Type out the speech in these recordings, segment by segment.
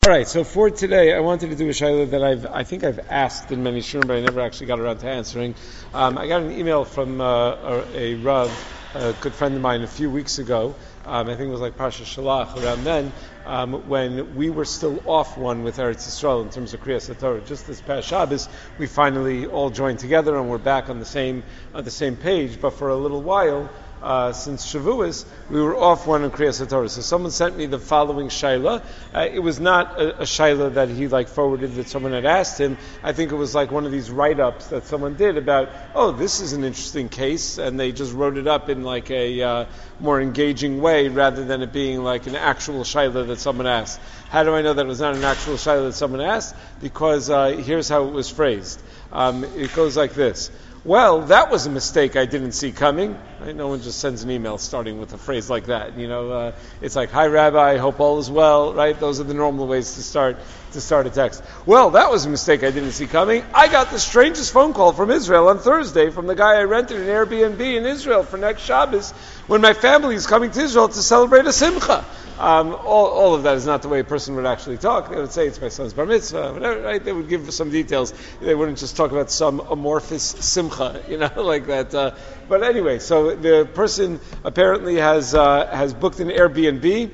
All right, so for today, I wanted to do a shayla that I think I've asked in many shurim, but I never actually got around to answering. I got an email from a Rav, a good friend of mine, a few weeks ago. I think it was like Parsha Shalach, around then, when we were still off one with Eretz Yisrael in terms of Kriyas HaTorah. Just this past Shabbos, we finally all joined together and we're back on the same page. But for a little while, since Shavuos, we were off one in Kriyas HaTorah. So someone sent me the following shayla. It was not a shayla that he forwarded that someone had asked him. I think it was like one of these write-ups that someone did about, oh, this is an interesting case, and they just wrote it up in like a more engaging way rather than it being like an actual shayla that someone asked. How do I know that it was not an actual shayla that someone asked? Because here's how it was phrased. It goes like this. Well, that was a mistake I didn't see coming. Right? No one just sends an email starting with a phrase like that. It's like, "Hi, Rabbi, hope all is well." Right? Those are the normal ways to start a text. Well, that was a mistake I didn't see coming. I got the strangest phone call from Israel on Thursday from the guy I rented an Airbnb in Israel for next Shabbos when my family is coming to Israel to celebrate a simcha. All of that is not the way a person would actually talk. They would say it's my son's bar mitzvah, whatever, right? They would give some details. They wouldn't just talk about some amorphous simcha, like that. But anyway, so the person apparently has booked an Airbnb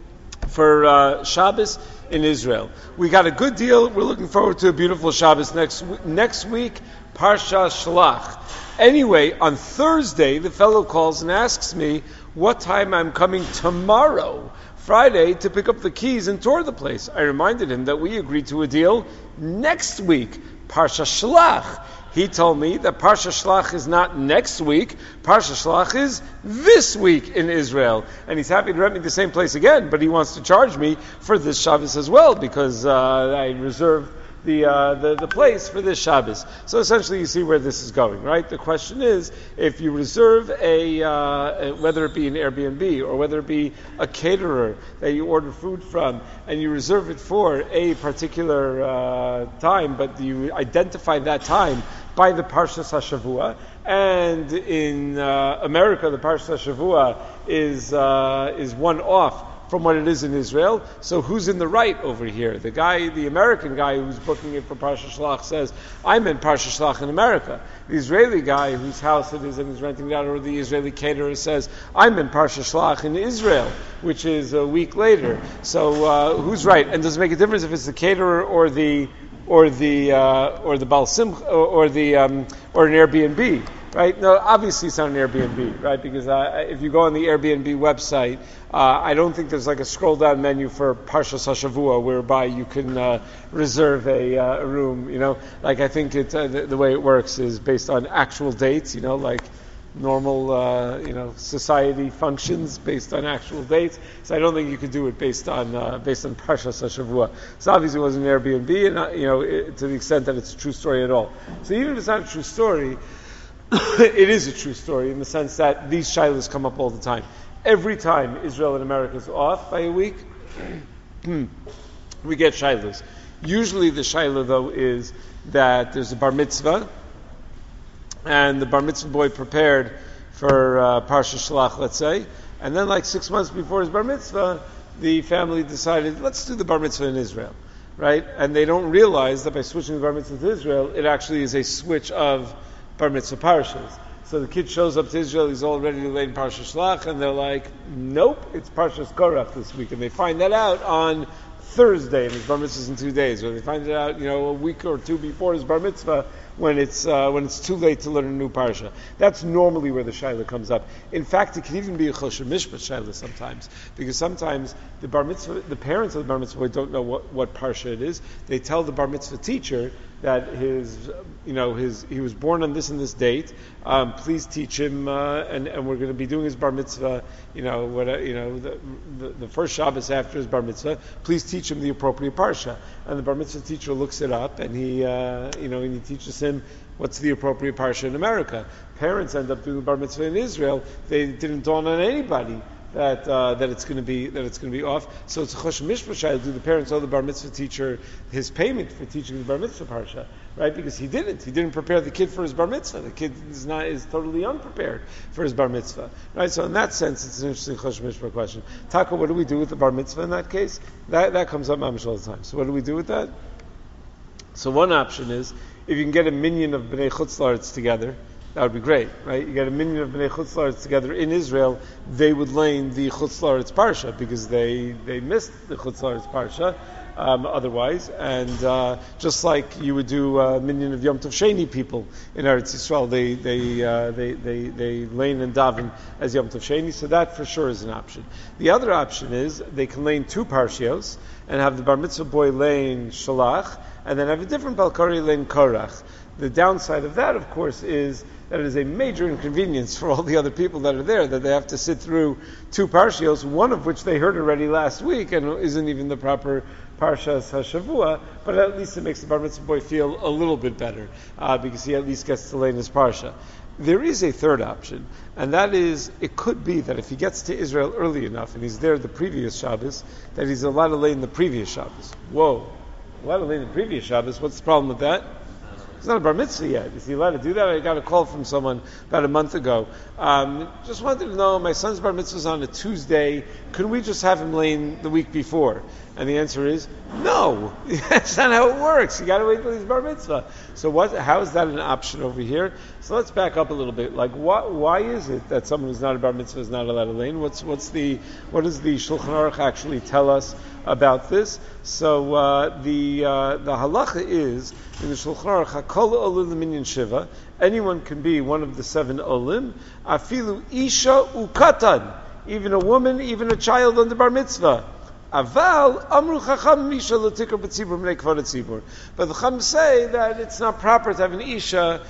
for Shabbos in Israel. We got a good deal. We're looking forward to a beautiful Shabbos next week. Parsha Shalach. Anyway, on Thursday, the fellow calls and asks me what time I'm coming tomorrow, Friday, to pick up the keys and tour the place. I reminded him that we agreed to a deal next week, Parsha Shalach. He told me that Parsha Shalach is not next week, Parsha Shalach is this week in Israel. And he's happy to rent me the same place again, but he wants to charge me for this Shabbos as well, because I reserved the place for this Shabbos. So essentially you see where this is going, right? The question is, if you reserve whether it be an Airbnb or whether it be a caterer that you order food from, and you reserve it for a particular time, but you identify that time by the Parshas HaShavua, and in America the Parshas HaShavua is one off from what it is in Israel. So who's in the right over here? The American guy who's booking it for Parsha Shalach says, I'm in Parsha Shalach in America. The Israeli guy whose house it is and is renting it out, or the Israeli caterer says, I'm in Parsha Shalach in Israel, which is a week later. So who's right? And does it make a difference if it's the caterer or the Baal Simcha or an Airbnb? Right? No, obviously it's not an Airbnb, right? Because if you go on the Airbnb website, I don't think there's like a scroll down menu for Parshas HaShavua whereby you can reserve a room. Like I think the way it works is based on actual dates. Like normal society functions based on actual dates. So I don't think you could do it based on Parshas HaShavua. So obviously it wasn't an Airbnb, and to the extent that it's a true story at all. So even if it's not a true story, it is a true story in the sense that these shilas come up all the time. Every time Israel and America is off by a week, we get shilas. Usually the shilah, though, is that there's a bar mitzvah, and the bar mitzvah boy prepared for Parsha Shalach, let's say, and then like 6 months before his bar mitzvah, the family decided, let's do the bar mitzvah in Israel, right? And they don't realize that by switching the bar mitzvah to Israel, it actually is a switch of bar mitzvah parshas. So the kid shows up to Israel, he's all ready to lay in Parsha Shalach, and they're like, nope, it's Parshas Korach this week. And they find that out on Thursday, and his bar mitzvah is in 2 days. Or they find it out, a week or two before his bar mitzvah, when it's too late to learn a new parsha. That's normally where the shaila comes up. In fact, it can even be a choshen mishpat shaila sometimes, because sometimes the parents of the bar mitzvah don't know what parsha it is. They tell the bar mitzvah teacher that he was born on this and this date. Please teach him, and we're going to be doing his bar mitzvah. The first Shabbos after his bar mitzvah. Please teach him the appropriate parsha. And the bar mitzvah teacher looks it up, and he teaches him what's the appropriate parsha in America. Parents end up doing the bar mitzvah in Israel. They didn't dawn on anybody that it's going to be off. So it's a chosh mishpah shayla. Do the parents owe the bar mitzvah teacher his payment for teaching the bar mitzvah parsha? Right? Because he didn't prepare the kid for his bar mitzvah. The kid is totally unprepared for his bar mitzvah. Right? So in that sense, it's an interesting chosh mishpah question. Taka, what do we do with the bar mitzvah in that case? That comes up mamish all the time. So what do we do with that? So one option is, if you can get a minyan of Bnei Chutz La'aretz together, that would be great, right? You get a minyan of Bnei Chutz La'aretz together in Israel, they would lane the Chutz La'aretz Parsha, because they missed the Chutz La'aretz Parsha otherwise, and just like you would do a minyan of Yom Tov Sheni people in Eretz Yisrael, they lane and daven as Yom Tov Sheni, so that for sure is an option. The other option is, they can lane two Parshios, and have the Bar Mitzvah boy lane Shalach, and then have a different Balkari lane Korach. The downside of that, of course, is that it is a major inconvenience for all the other people that are there, that they have to sit through two parshios, one of which they heard already last week and isn't even the proper Parshas HaShavua, but at least it makes the Bar Mitzvah boy feel a little bit better, because he at least gets to lay in his Parsha. There is a third option, and that is, it could be that if he gets to Israel early enough, and he's there the previous Shabbos, that he's allowed to lay in the previous Shabbos. Whoa! Allowed to lay in the previous Shabbos? What's the problem with that? He's not a bar mitzvah yet. Is he allowed to do that? I got a call from someone about a month ago. Just wanted to know, my son's bar mitzvah is on a Tuesday. Could we just have him laying the week before? And the answer is, no. That's not how it works. You got to wait till he's bar mitzvah. So how is that an option over here? So let's back up a little bit. Like, why is it that someone who's not a bar mitzvah is not allowed to lay? What does the Shulchan Aruch actually tell us about this? So the halacha is, in the Shulchan Aruch, Hakol Olim Minyan Shiva, anyone can be one of the 7 olim, afilu isha ukatan, even a woman, even a child under bar mitzvah. Aval amru chacham isha l'tikar b'tzibur b'nei kavod tzibur. But the chacham say that it's not proper to have an isha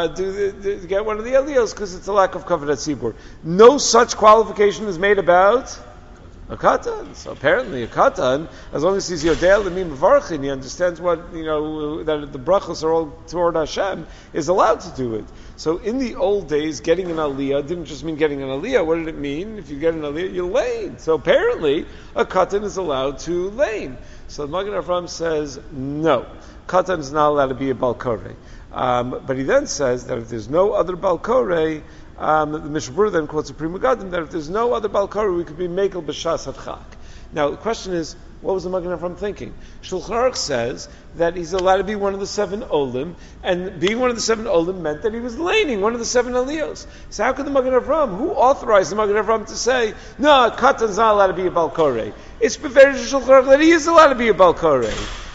to get one of the aliyos because it's a lack of kavod tzibur. No such qualification is made about a katan. So apparently a katan, as long as he's yodel l'mim v'varchin, he understands what, that the brachos are all toward Hashem, is allowed to do it. So in the old days, getting an aliyah didn't just mean getting an aliyah. What did it mean? If you get an aliyah, you lane. So apparently a katan is allowed to lane. So the Magen Avraham says, no, katan is not allowed to be a balkorei. But he then says that if there's no other balkorei, the Mishnah Berurah then quotes a Pri Megadim that if there's no other balkorei, we could be mekel b'shas hadchak. Now the question is, what was the Magen Avraham thinking? Shulchan Aruch says that he's allowed to be one of the 7 olim, and being one of the 7 olim meant that he was laning one of the 7 aliyos. So how could the Magen Avraham, who authorized the Magen Avraham to say, no, katan's not allowed to be a balkorei? It's beferish Shulchan Aruch that he is allowed to be a balkorei.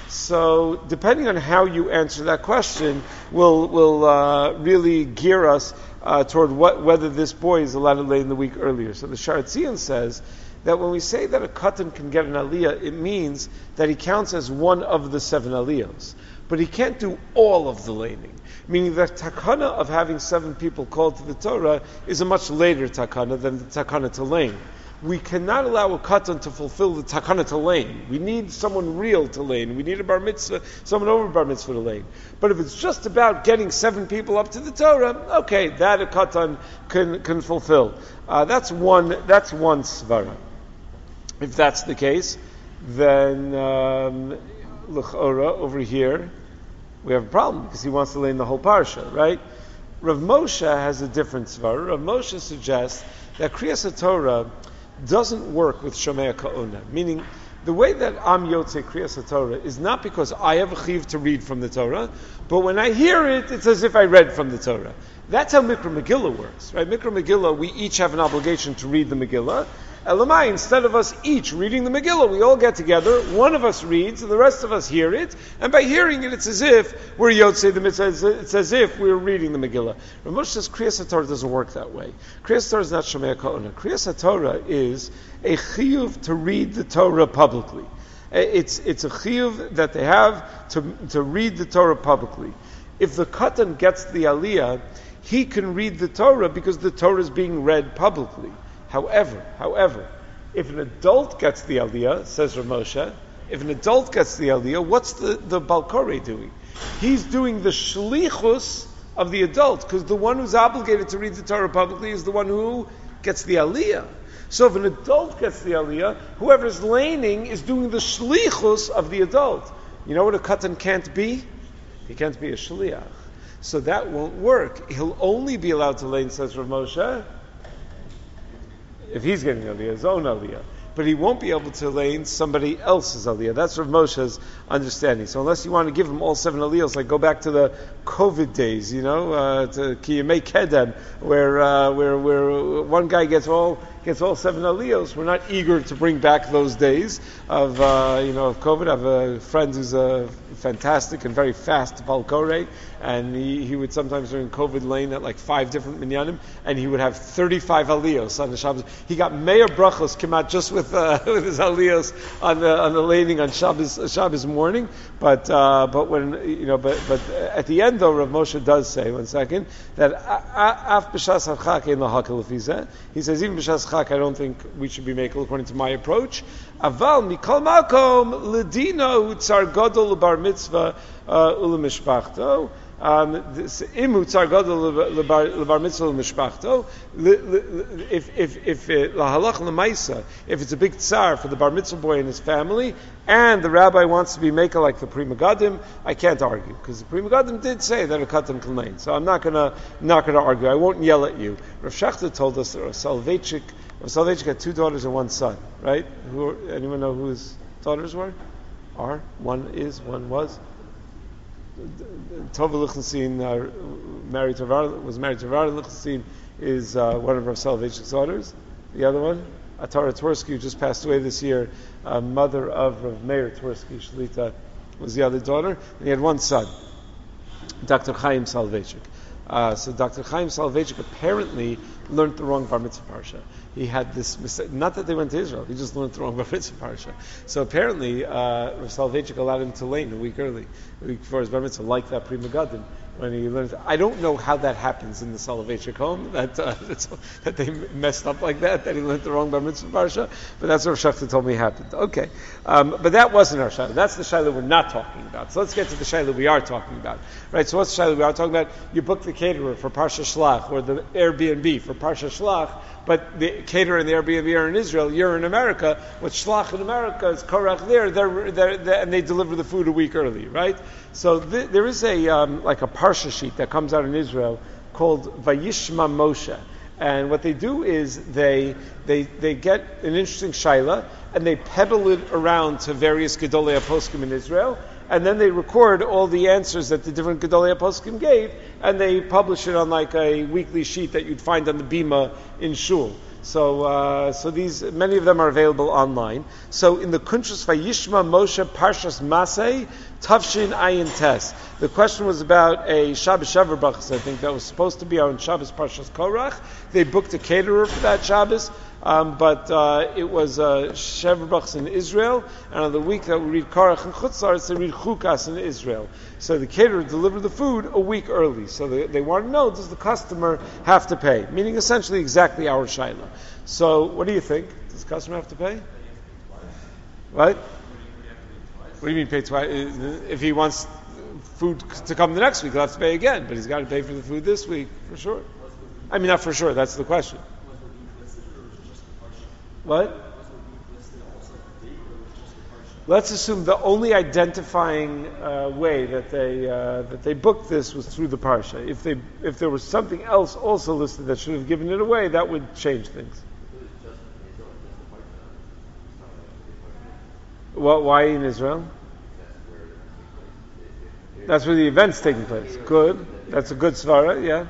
So depending on how you answer that question will really gear us toward whether this boy is allowed to lay in the week earlier. So the Sha'ar Tzion says that when we say that a katan can get an aliyah, it means that he counts as one of the 7 aliyos. But he can't do all of the laning. Meaning the takana of having 7 people called to the Torah is a much later takana than the takana to lane. We cannot allow a katan to fulfill the takana to lane. We need someone real to lane. We need a bar mitzvah, someone over bar mitzvah to lane. But if it's just about getting 7 people up to the Torah, okay, that a katan can fulfill. That's one svara. If that's the case, then l'chora over here we have a problem because he wants to lay in the whole parsha, right? Rav Moshe has a different svara. Rav Moshe suggests that Kriyas HaTorah doesn't work with Shomei Ka'ona, meaning the way that Am Yotze Kriyas HaTorah is not because I have a chiv to read from the Torah, but when I hear it, it's as if I read from the Torah. That's how Mikra Megillah works, right? Mikra Megillah, we each have an obligation to read the Megillah. Elamai, instead of us each reading the Megillah, we all get together, one of us reads, and the rest of us hear it, and by hearing it, it's as if we're Yotzei the Mitzvah, it's as if we're reading the Megillah. Rav Moshe says Kriyas HaTorah doesn't work that way. Kriyas HaTorah is not Shomei Ka'ona. Kriyas HaTorah is a chiyuv to read the Torah publicly. It's a chiyuv that they have to read the Torah publicly. If the katan gets the aliyah, he can read the Torah because the Torah is being read publicly. However, if an adult gets the aliyah, says Rav Moshe, if an adult gets the aliyah, what's the balkorei doing? He's doing the shlichus of the adult, because the one who's obligated to read the Torah publicly is the one who gets the aliyah. So if an adult gets the aliyah, whoever's laning is doing the shlichus of the adult. You know what a katan can't be? He can't be a shliach. So that won't work. He'll only be allowed to lane, says Rav Moshe, if he's getting aliyah, his own aliyah. But he won't be able to lane somebody else's aliyah. That's Rav Moshe's understanding. So unless you want to give him all 7 aliyahs, like go back to the COVID days, to Kiyamei Kedem, where one guy gets all 7 aliyahs. We're not eager to bring back those days of COVID. I have a friend who's a fantastic and very fast Valkore, and he would sometimes during COVID lane at like 5 different minyanim, and he would have 35 aliyos on the Shabbos. He got Meir Brachos came out just with his aliyos on the laning on Shabbos morning. But when but at the end though, Rav Moshe does say, one second, that af b'shas hachak ein lahakal lefizeh. He says even b'shas hachak I don't think we should be making according to my approach. Aval mikol makom ledino tzar gadol bar mitzvah ulemishpachto. Imu tzar gadol lebar mitzvah ulemishpachto. If lahalach lemaisa, if it's a big tsar for the bar mitzvah boy and his family, and the rabbi wants to be maker like the Pri Megadim, I can't argue because the Pri Megadim did say that a katan can lane. So I'm not gonna argue. I won't yell at you. Rav Shachta told us that Rav Soloveitchik had 2 daughters and 1 son, right? Anyone know who his daughters were? One was. Tova Lichtenstein was married to Varda Lichtenstein, is one of Rav Soloveitchik's daughters. The other one, Atara Twersky, who just passed away this year, mother of Rav Meir Twersky, Shalita, was the other daughter. And he had 1 son, Dr. Chaim Soloveitchik. So Dr. Chaim Soloveitchik apparently learned the wrong Bar Mitzvah Parsha. He had this mistake, not that they went to Israel, he just learned the wrong Bar Mitzvah Parsha. So apparently, Rav Soloveitchik allowed him to lane a week early, a week before his Bar Mitzvah, like that Pri Megadim. When he learned, I don't know how that happens in the Soloveitchik home, that they messed up like that he learned the wrong Bar Mitzvah Parsha, but that's what Rav Shachta told me happened. Okay. But that wasn't our Shaila. That's the Shaila we're not talking about. So let's get to the Shaila we are talking about. Right, so what's the Shaila we are talking about? You book the caterer for Parsha Shlach, or the Airbnb for Parsha Shlach, but the caterer and the Airbnb are in Israel, you're in America. With Shlach in America, it's Korach there, they're, and they deliver the food a week early, right? So there is a Parsha sheet that comes out in Israel called Vayishma Moshe. And what they do is they get an interesting shaila and they peddle it around to various Gedolei HaPoskim in Israel, and then they record all the answers that the different Gedolei HaPoskim gave, and they publish it on like a weekly sheet that you'd find on the Bima in Shul. So these, many of them are available online. So in the Kuntrus Vayishma Moshe Parshas Masei Tavshin Ayin Tes, the question was about a Shabbos Shever Brachos, I think, that was supposed to be on Shabbos Parshas Korach. They booked a caterer for that Shabbos, but it was Shever Brachos in Israel, and on the week that we read Korach and Chutz La'aretz, they read Chukas in Israel. So the caterer delivered the food a week early. So they want to know, does the customer have to pay? Meaning essentially exactly our Shaila. So what do you think? Does the customer have to pay? Right? What do you mean pay twice? If he wants food to come the next week, he'll have to pay again. But he's got to pay for the food this week, for sure. I mean, not for sure, that's the question. What? Let's assume the only identifying way that they booked this was through the parsha. If there was something else also listed that should have given it away, that would change things. Why in Israel? That's where the event's taking place. Good. That's a good svara, yeah.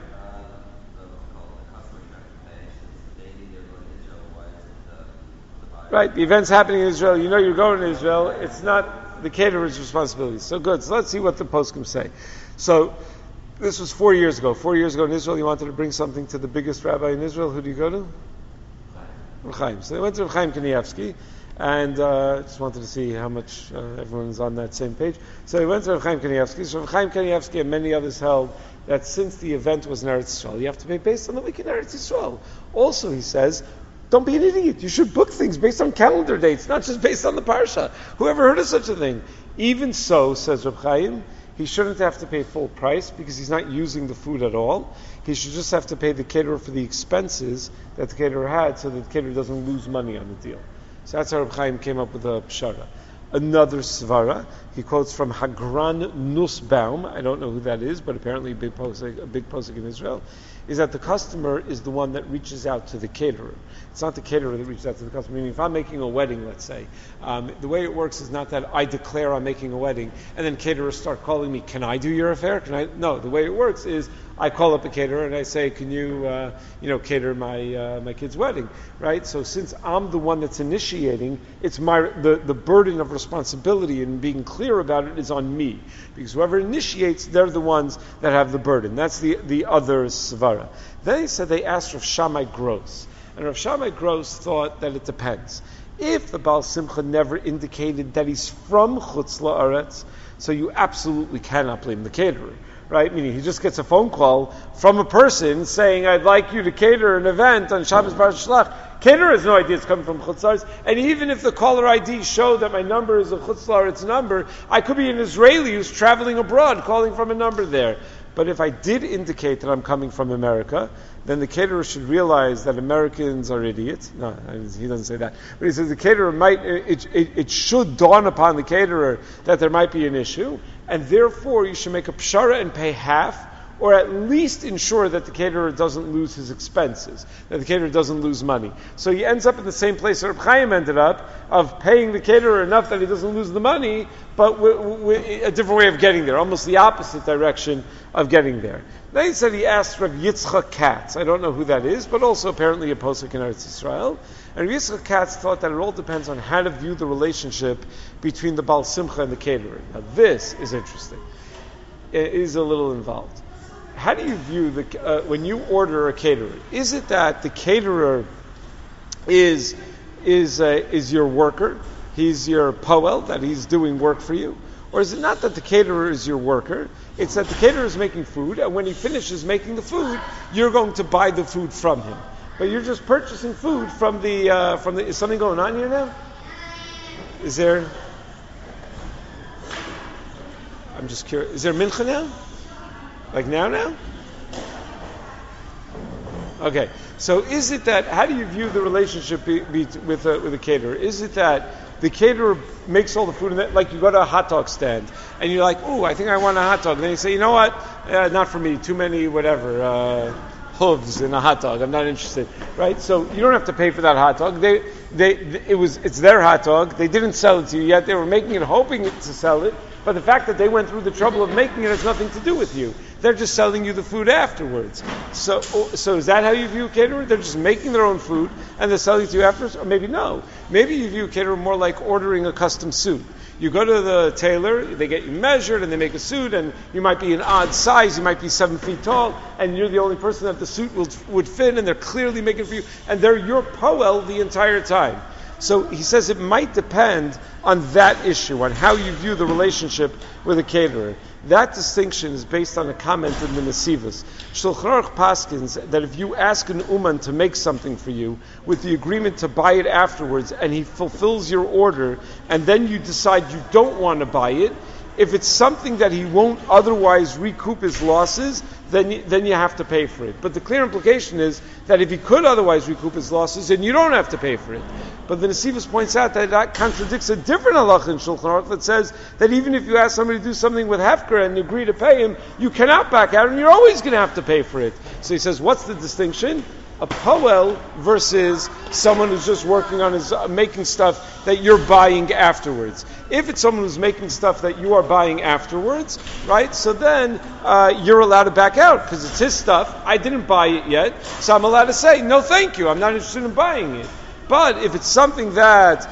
Right, the event's happening in Israel. You know you're going to Israel. It's not the caterer's responsibility. So good. So let's see what the poskim say. So this was 4 years ago. 4 years ago in Israel, you wanted to bring something to the biggest rabbi in Israel. Who do you go to? Rav Chaim. So they went to Rav Chaim Kanievsky, and just wanted to see how much everyone's on that same page. So they went to Rav Chaim Kanievsky. So Rav Chaim Kanievsky and many others held that since the event was in Eretz Yisrael, you have to pay based on the week in Eretz Yisrael. Also, he says, don't be an idiot. You should book things based on calendar dates, not just based on the parsha. Whoever heard of such a thing? Even so, says Reb Chaim, he shouldn't have to pay full price because he's not using the food at all. He should just have to pay the caterer for the expenses that the caterer had so that the caterer doesn't lose money on the deal. So that's how Reb Chaim came up with a pshara. Another svara, he quotes from Hagran Nussbaum, I don't know who that is, but apparently a big posek in Israel, is that the customer is the one that reaches out to the caterer. It's not the caterer that reaches out to the customer. Meaning, if I'm making a wedding, let's say, the way it works is not that I declare I'm making a wedding, and then caterers start calling me, can I do your affair? No, the way it works is I call up a caterer and I say, can you, cater my kid's wedding, right? So since I'm the one that's initiating, it's the burden of responsibility and being clear about it is on me, because whoever initiates, they're the ones that have the burden. That's the other svara. Then he said they asked Rav Shammai Gross, and Rav Shammai Gross thought that it depends. If the Baal Simcha never indicated that he's from Chutz La'aretz, so you absolutely cannot blame the caterer. Right? Meaning he just gets a phone call from a person saying, I'd like you to cater an event on Shabbos Bar Shlach. Caterer has no idea it's coming from Chutz La'aretz. And even if the caller ID showed that my number is a Chutz La'aretz number, I could be an Israeli who's traveling abroad calling from a number there. But if I did indicate that I'm coming from America, then the caterer should realize that Americans are idiots. No, he doesn't say that. But he says the caterer it should dawn upon the caterer that there might be an issue, and therefore you should make a pshara and pay half, or at least ensure that the caterer doesn't lose his expenses, that the caterer doesn't lose money. So he ends up in the same place that Reb Chaim ended up, of paying the caterer enough that he doesn't lose the money, but with a different way of getting there, almost the opposite direction of getting there. Then he said he asked Rav Yitzchak Katz, I don't know who that is, but also apparently a posek in Eretz Yisrael. And Rav Yitzchak Katz thought that it all depends on how to view the relationship between the Baal Simcha and the caterer. Now this is interesting. It is a little involved. How do you view when you order a caterer? Is it that the caterer is your worker? He's your poel, that he's doing work for you? Or is it not that the caterer is your worker? It's that the caterer is making food, and when he finishes making the food, you're going to buy the food from him. But you're just purchasing food from the. Is something going on here now? Is there? I'm just curious. Is there mincha now? Like now? Okay. So is it that, how do you view the relationship with a caterer? Is it that the caterer makes all the food, and like you go to a hot dog stand, and you're like, ooh, I think I want a hot dog. And then you say, you know what? Not for me. Too many, hooves in a hot dog. I'm not interested. Right? So you don't have to pay for that hot dog. It's their hot dog. They didn't sell it to you yet. They were making it, hoping to sell it. But the fact that they went through the trouble of making it has nothing to do with you. They're just selling you the food afterwards. So is that how you view a caterer? They're just making their own food and they're selling it to you afterwards? Or maybe no. Maybe you view a caterer more like ordering a custom suit. You go to the tailor, they get you measured, and they make a suit, and you might be an odd size, you might be 7 feet tall, and you're the only person that the suit would fit, and they're clearly making it for you, and they're your poel the entire time. So he says it might depend on that issue, on how you view the relationship with a caterer. That distinction is based on a comment in the Nesivos. Shulchan Aruch paskins that if you ask an uman to make something for you with the agreement to buy it afterwards, and he fulfills your order, and then you decide you don't want to buy it, if it's something that he won't otherwise recoup his losses, then you have to pay for it. But the clear implication is that if he could otherwise recoup his losses, then you don't have to pay for it. But the Nesivos points out that contradicts a different halacha in Shulchan Aruch that says that even if you ask somebody to do something with hefker and agree to pay him, you cannot back out and you're always going to have to pay for it. So he says, what's the distinction? A poel versus someone who's just working on making stuff that you're buying afterwards. If it's someone who's making stuff that you are buying afterwards, right? So then you're allowed to back out because it's his stuff. I didn't buy it yet, so I'm allowed to say no, thank you. I'm not interested in buying it. But if it's something that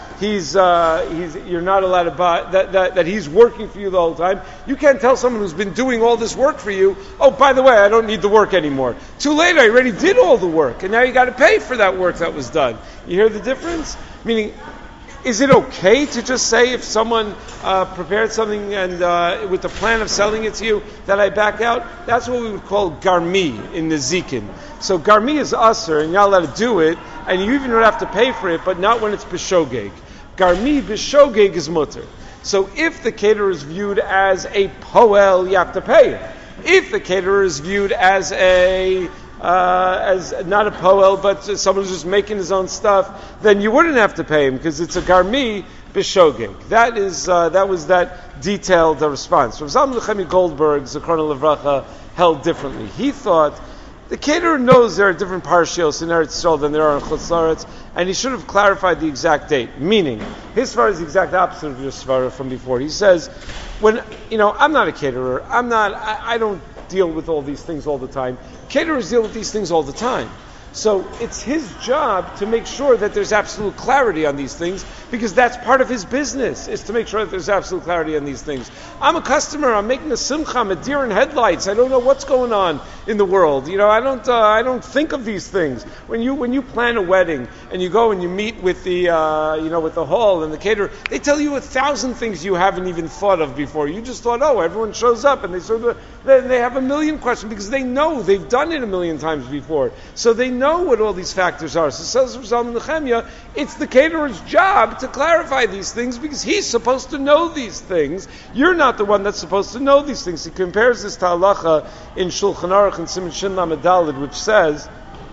you're not allowed to buy, that he's working for you the whole time, you can't tell someone who's been doing all this work for you, oh, by the way, I don't need the work anymore. Too late, I already did all the work, and now you got to pay for that work that was done. You hear the difference? Meaning, is it okay to just say if someone prepared something and with the plan of selling it to you that I back out? That's what we would call garmi in Nezikin. So garmi is usher, and you're not allowed to do it, and you even would have to pay for it, but not when it's b'shogeg. Garmi b'shogeg is mutter. So if the caterer is viewed as a poel, you have to pay him. If the caterer is viewed as not a poel, but someone who's just making his own stuff, then you wouldn't have to pay him because it's a garmi b'shogeg. That was that detailed response. Rav Zalman Nechemi Goldberg, Zichrono Livracha, held differently. He thought the caterer knows there are different parshios in Eretz Yisrael than there are in Chutz La'aretz, and he should have clarified the exact date. Meaning, his svara is the exact opposite of your svara from before. He says, I'm not a caterer. I don't deal with all these things all the time. Caterers deal with these things all the time. So it's his job to make sure that there's absolute clarity on these things, because that's part of his business, is to make sure that there's absolute clarity on these things. I'm a customer, I'm making a simcha, I'm a deer in headlights, I don't know what's going on in the world. I don't think of these things. When you plan a wedding and you go and you meet with the with the hall and the caterer, they tell you 1,000 things you haven't even thought of before. You just thought, everyone shows up, and they have a million questions because they know they've done it a million times before. So they know what all these factors are. So says Rav Zalman Nechemia, it's the caterer's job to clarify these things because he's supposed to know these things. You're not the one that's supposed to know these things. He compares this to halacha in Shulchan Aruch and Siman Shin Lamed Daled, which says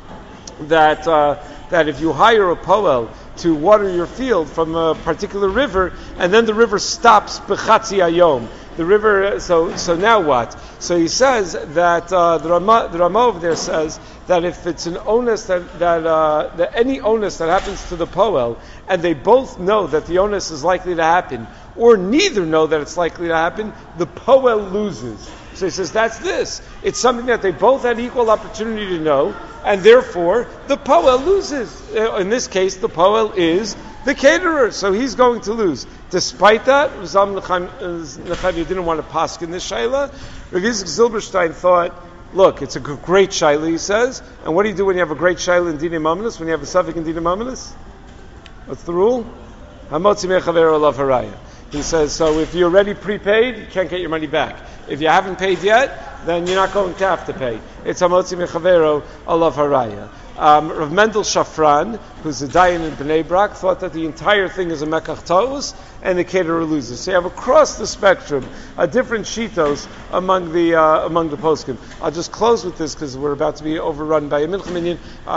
that if you hire a poel to water your field from a particular river, and then the river stops b'chatzi ayom. The river. So now what? So he says that the Rama over there says that if it's an onus that any onus that happens to the poel, and they both know that the onus is likely to happen, or neither know that it's likely to happen, the poel loses. So he says that's this. It's something that they both had equal opportunity to know, and therefore the poel loses. In this case, the poel is the caterer, so he's going to lose. Despite that, Zalman Nechemia didn't want to paskin this shayla. Rav Yitzchak Zilberstein thought, look, it's a great shayla, he says, and what do you do when you have a great shayla in Dinei Mamonos, when you have a suffix in Dinei Mamonos? What's the rule? Hamotzi mechaver olav haraya. He says, so if you're already prepaid, you can't get your money back. If you haven't paid yet, then you're not going to have to pay. It's hamotzi mechavero olav haraya. Rav Mendel Shafran, who's a dayan in Bnei Brak, thought that the entire thing is a mekach ta'us, and the caterer loses. So you have across the spectrum a different shitos among the poskim. I'll just close with this because we're about to be overrun by a mincha minyan.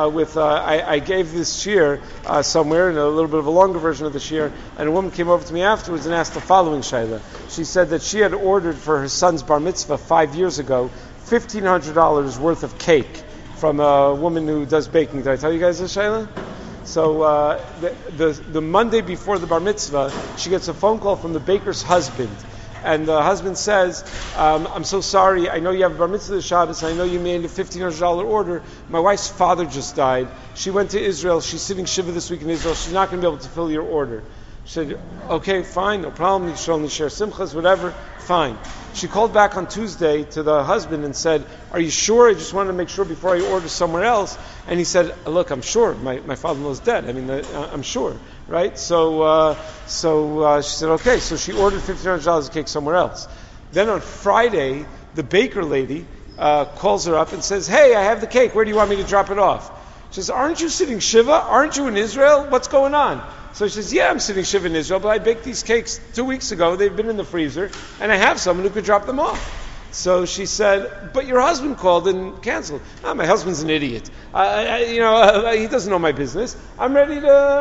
I gave this shir somewhere in a little bit of a longer version of the shir, and a woman came over to me afterwards and asked the following shayla. She said that she had ordered for her son's bar mitzvah 5 years ago $1,500 worth of cake from a woman who does baking. Did I tell you guys this, Shayla? So the Monday before the bar mitzvah, she gets a phone call from the baker's husband. And the husband says, I'm so sorry, I know you have a bar mitzvah this Shabbos, I know you made a $1,500 order. My wife's father just died. She went to Israel, she's sitting Shiva this week in Israel, she's not going to be able to fill your order. She said, okay, fine, no problem, you should only share simchas, whatever, fine. She called back on Tuesday to the husband and said, are you sure? I just wanted to make sure before I order somewhere else. And he said, look, I'm sure. My father-in-law's dead. I mean, I'm sure, right? So she said, okay. So she ordered $1,500 of cake somewhere else. Then on Friday, the baker lady calls her up and says, hey, I have the cake. Where do you want me to drop it off? She says, aren't you sitting Shiva? Aren't you in Israel? What's going on? So she says, yeah, I'm sitting Shiva in Israel, but I baked these cakes 2 weeks ago. They've been in the freezer, and I have someone who could drop them off. So she said, but your husband called and canceled. My husband's an idiot. He doesn't know my business. I'm ready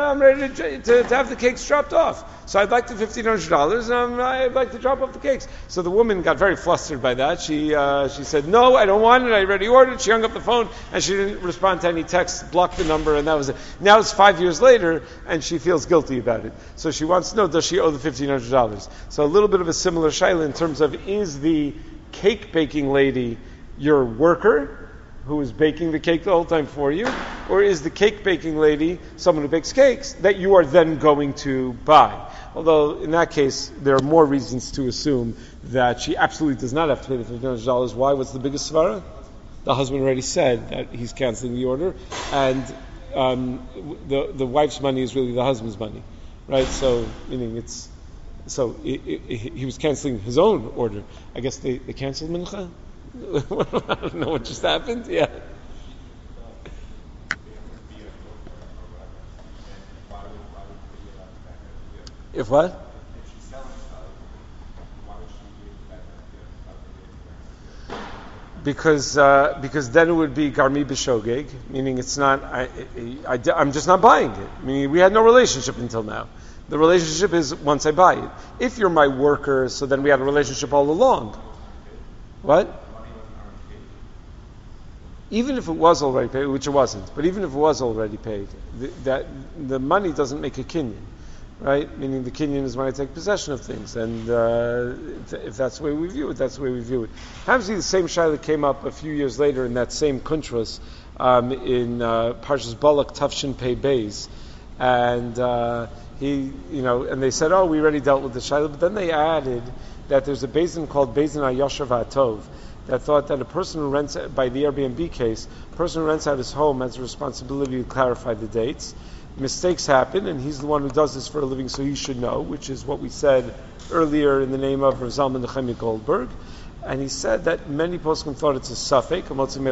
to have the cakes dropped off. So I'd like the $1,500, and I'd like to drop off the cakes. So the woman got very flustered by that. She said, no, I don't want it. I already ordered. She hung up the phone, and she didn't respond to any texts, blocked the number, and that was it. Now it's 5 years later, and she feels guilty about it. So she wants to know, does she owe the $1,500? So a little bit of a similar shayla in terms of, is the cake baking lady your worker who is baking the cake the whole time for you, or is the cake baking lady someone who bakes cakes that you are then going to buy? Although in that case there are more reasons to assume that she absolutely does not have to pay the $1,500. Why? What's the biggest svara? The husband already said that he's canceling the order, and the wife's money is really the husband's money, right? So meaning it's. So he was canceling his own order. I guess they canceled mincha? I don't know what just happened. Yeah. If what? because then it would be garmi b'shogeg, meaning it's not. I'm just not buying it. Meaning we had no relationship until now. The relationship is once I buy it. If you're my worker, so then we had a relationship all along. What? Even if it was already paid, which it wasn't, but even if it was already paid, the money doesn't make a kinyan, right? Meaning the kinyan is when I take possession of things, and if that's the way we view it, that's the way we view it. Happens to be the same shayla came up a few years later in that same kuntras in Parshas Balak Tafshin Pei Beis, and and they said, oh, we already dealt with the shayla, but then they added that there's a Beis called Beis Yosher V'Atov, that thought that a person who rents, by the Airbnb case, a person who rents out his home has a responsibility to clarify the dates. Mistakes happen, and he's the one who does this for a living, so he should know, which is what we said earlier in the name of Rav Zalman Nechemia Goldberg. And he said that many poskim thought it's a suffix,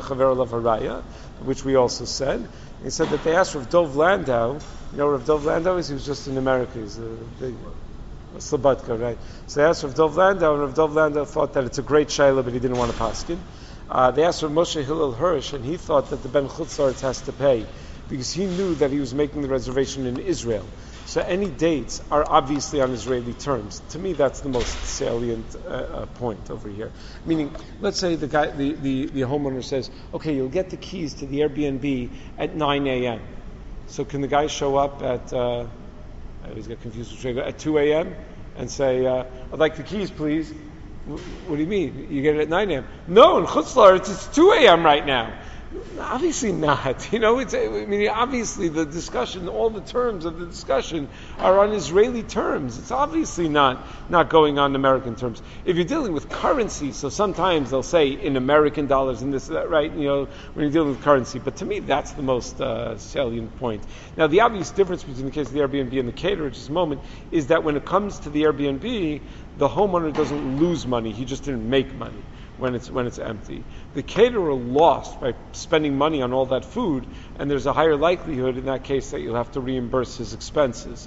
which we also said. He said that they asked Rav Dov Landau. You know Rav Dov Landau is? He was just in America. He's a big Slabatka, right? So they asked Rav Dov Landau, and Rav Dov Landau thought that it's a great shayla, but he didn't want to paskin. They asked Rav Moshe Hillel Hirsch, and he thought that the Ben Chutzlaritz has to pay, because he knew that he was making the reservation in Israel. So any dates are obviously on Israeli terms. To me, that's the most salient point over here. Meaning, let's say the guy, the homeowner says, okay, you'll get the keys to the Airbnb at 9 a.m. So can the guy show up at, I always get confused, at 2 a.m. and say, I'd like the keys, please. What do you mean? You get it at 9 a.m.? No, in Chutz La'aretz it's 2 a.m. right now. Obviously not. Obviously the discussion, all the terms of the discussion are on Israeli terms. It's obviously not going on American terms. If you're dealing with currency, so sometimes they'll say in American dollars and this, that, right? When you're dealing with currency. But to me, that's the most salient point. Now, the obvious difference between the case of the Airbnb and the caterer at this moment is that when it comes to the Airbnb, the homeowner doesn't lose money. He just didn't make money when it's empty. The caterer lost by spending money on all that food, and there's a higher likelihood in that case that you'll have to reimburse his expenses.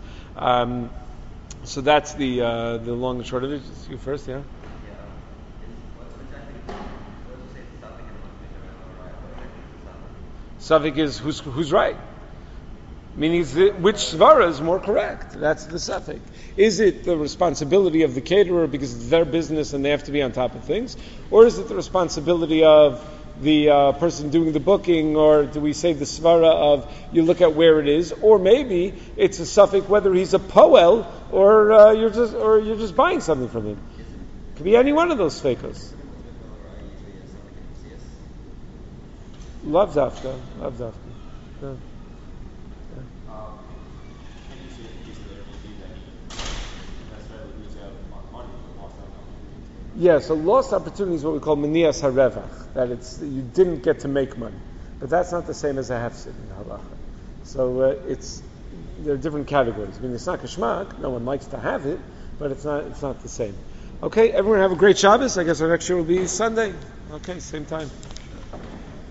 So that's the long and short of it. Just you first, yeah? Safek is who's right. Meaning, which svara is more correct? That's the safek. Is it the responsibility of the caterer because it's their business and they have to be on top of things? Or is it the responsibility of the person doing the booking? Or do we say the svara of you look at where it is? Or maybe it's a safek whether he's a poel or you're just buying something from him. It could be any one of those fakos. Love dafka. Yeah. Yeah, so lost opportunity is what we call manias harevach, that you didn't get to make money, but that's not the same as a hefsid in halacha. So there are different categories. It's not kashmak. No one likes to have it, but it's not the same. Okay, everyone have a great Shabbos. I guess our next year will be Sunday. Okay, same time.